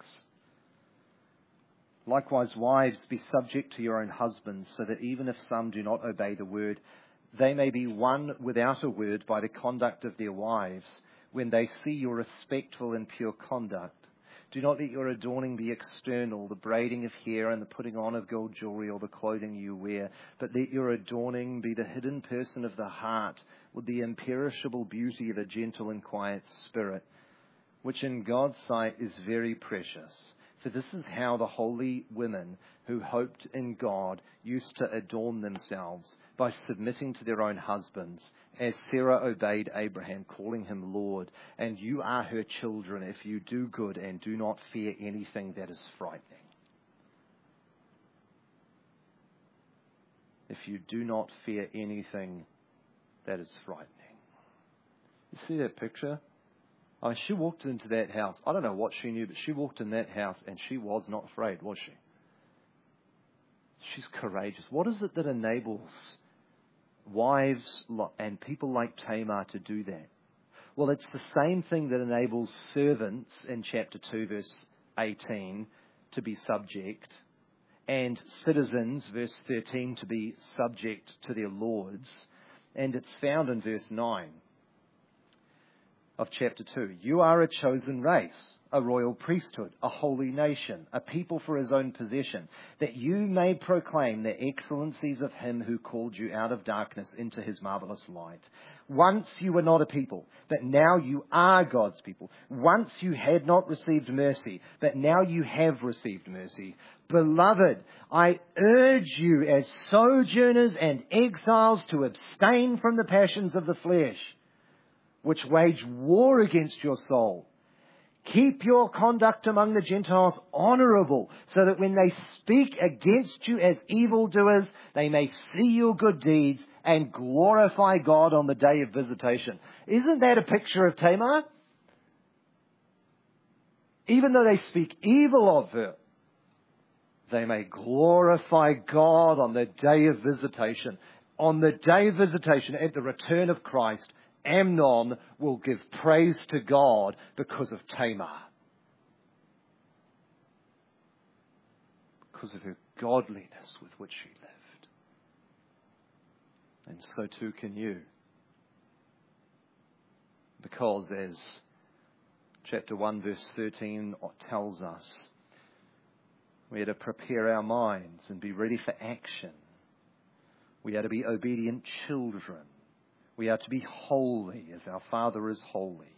Likewise, wives, be subject to your own husbands, so that even if some do not obey the word, they may be won without a word by the conduct of their wives, when they see your respectful and pure conduct. Do not let your adorning be external, the braiding of hair and the putting on of gold jewelry or the clothing you wear, but let your adorning be the hidden person of the heart, with the imperishable beauty of a gentle and quiet spirit, which in God's sight is very precious. For this is how the holy women who hoped in God used to adorn themselves, by submitting to their own husbands, as Sarah obeyed Abraham, calling him Lord. And you are her children if you do good and do not fear anything that is frightening. If you do not fear anything that is frightening. You see that picture? I mean, she walked into that house. I don't know what she knew, but she walked in that house and she was not afraid, was she? She's courageous. What is it that enables wives and people like Tamar to do that? Well, it's the same thing that enables servants in chapter two, verse eighteen, to be subject, and citizens, verse thirteen, to be subject to their lords. And it's found in verse nine. of chapter two. You are a chosen race, a royal priesthood, a holy nation, a people for his own possession, that you may proclaim the excellencies of him who called you out of darkness into his marvelous light. Once you were not a people, but now you are God's people. Once you had not received mercy, but now you have received mercy. Beloved, I urge you as sojourners and exiles to abstain from the passions of the flesh, which wage war against your soul. Keep your conduct among the Gentiles honourable, so that when they speak against you as evildoers, they may see your good deeds and glorify God on the day of visitation. Isn't that a picture of Tamar? Even though they speak evil of her, they may glorify God on the day of visitation. On the day of visitation, at the return of Christ, Amnon will give praise to God because of Tamar. Because of her godliness with which she lived. And so too can you. Because as chapter one verse thirteen tells us, we are to prepare our minds and be ready for action. We are to be obedient children. We are to be holy as our Father is holy.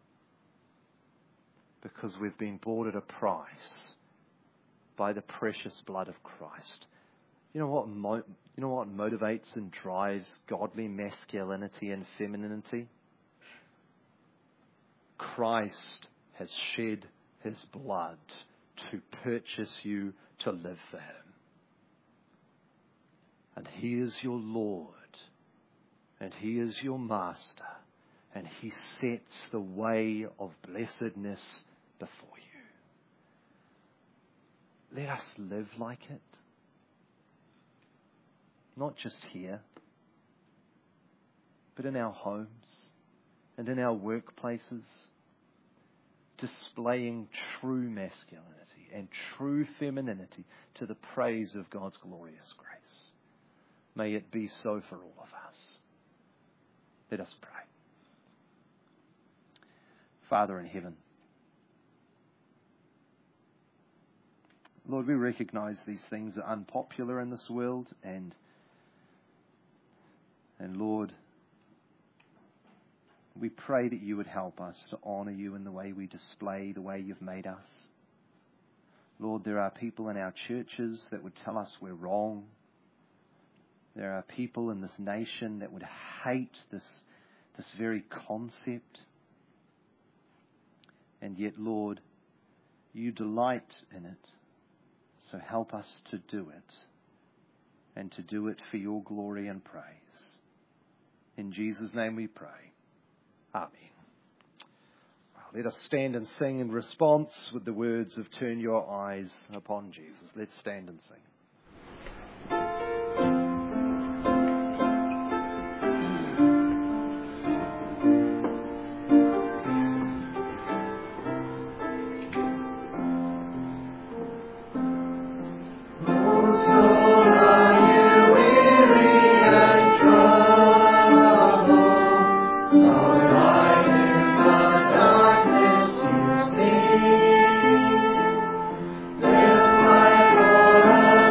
Because we've been bought at a price by the precious blood of Christ. You know what mo- you know what motivates and drives godly masculinity and femininity? Christ has shed his blood to purchase you to live for him. And he is your Lord. And he is your master. And he sets the way of blessedness before you. Let us live like it. Not just here, but in our homes and in our workplaces, displaying true masculinity and true femininity to the praise of God's glorious grace. May it be so for all of us. Let us pray. Father in heaven, Lord, we recognize these things are unpopular in this world, and and Lord, we pray that you would help us to honour you in the way we display the way you've made us. Lord, there are people in our churches that would tell us we're wrong. There are people in this nation that would hate this, this very concept. And yet, Lord, you delight in it. So help us to do it, and to do it for your glory and praise. In Jesus' name we pray. Amen. Well, let us stand and sing in response with the words of "Turn your eyes upon Jesus." Let's stand and sing. Lift my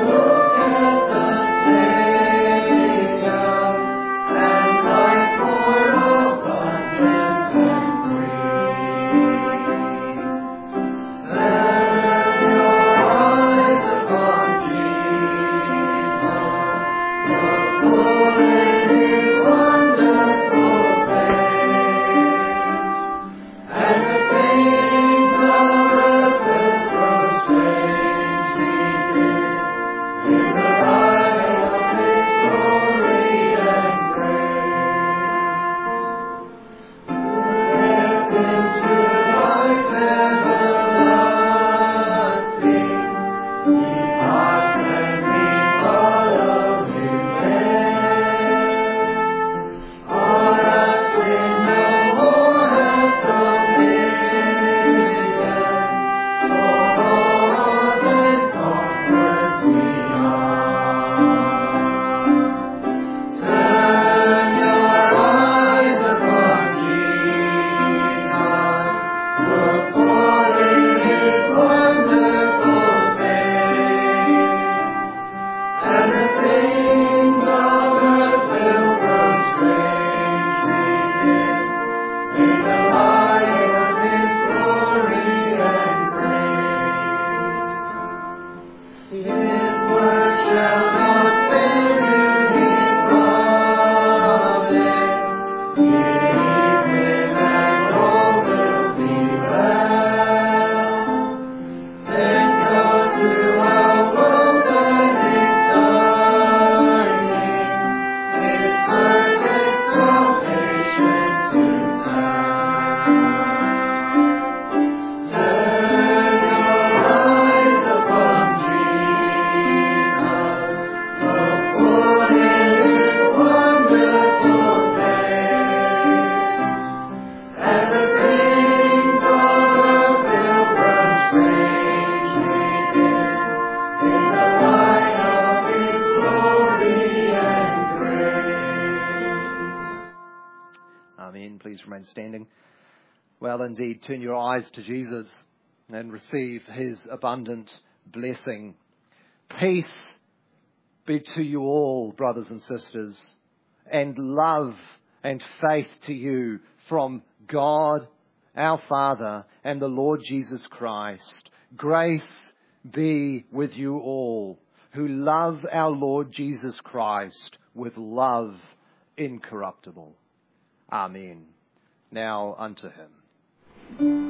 please remain standing. Well, indeed, turn your eyes to Jesus and receive his abundant blessing. Peace be to you all, brothers and sisters, and love and faith to you from God, our Father, and the Lord Jesus Christ. Grace be with you all who love our Lord Jesus Christ with love incorruptible. Amen. Now unto him.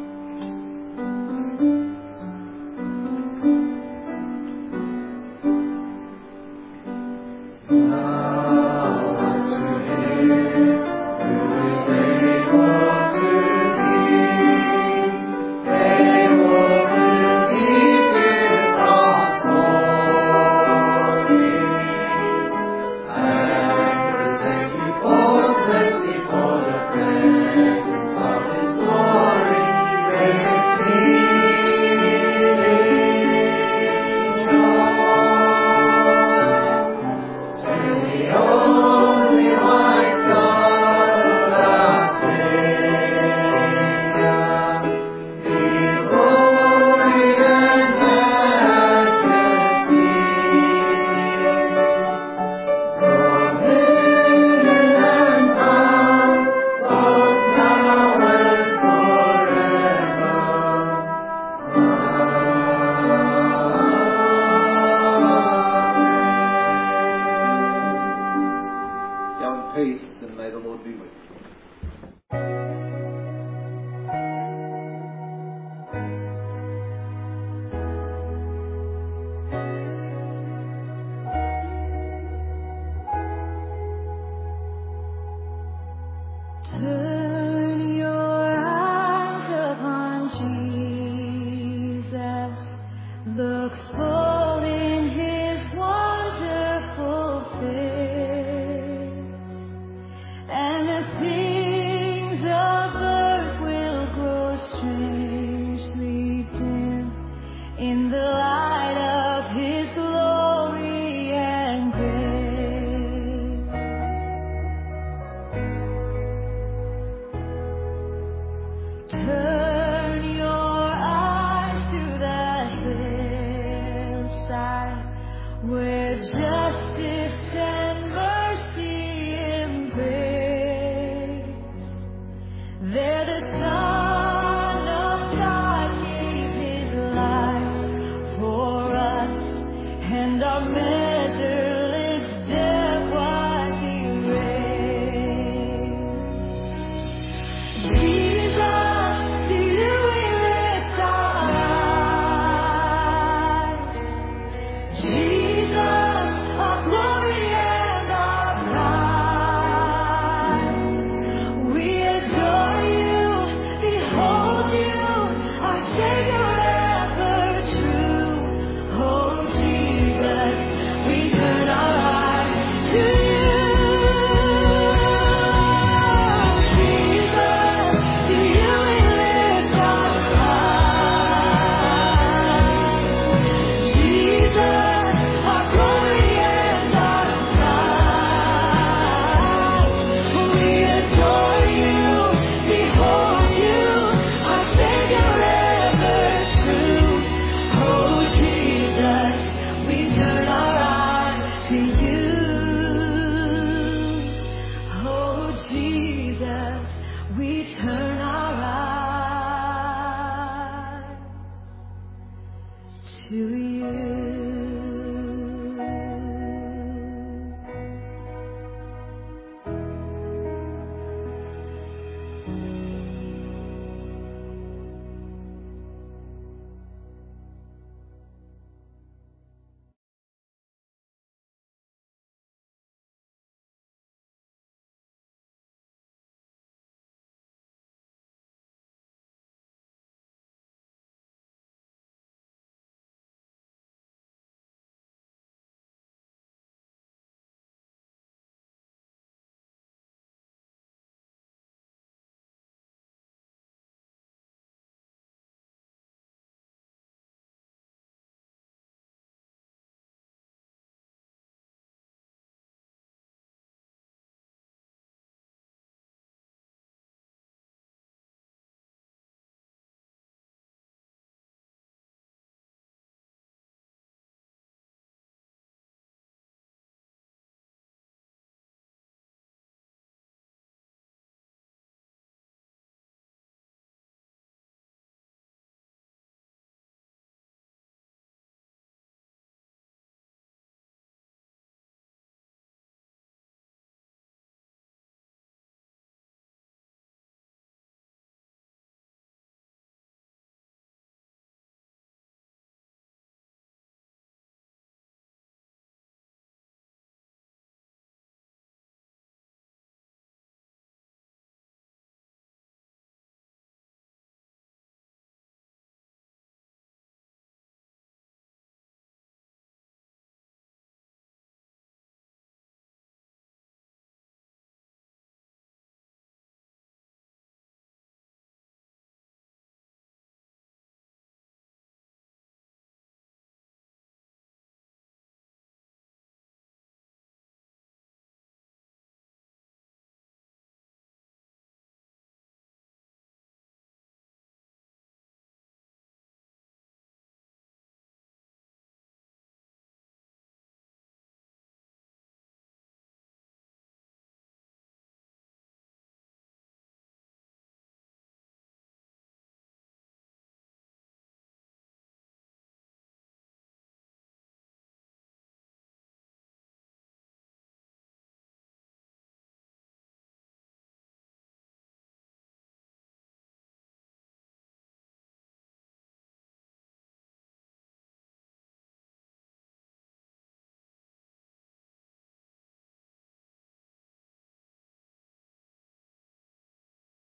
Peace, and may the Lord be with you.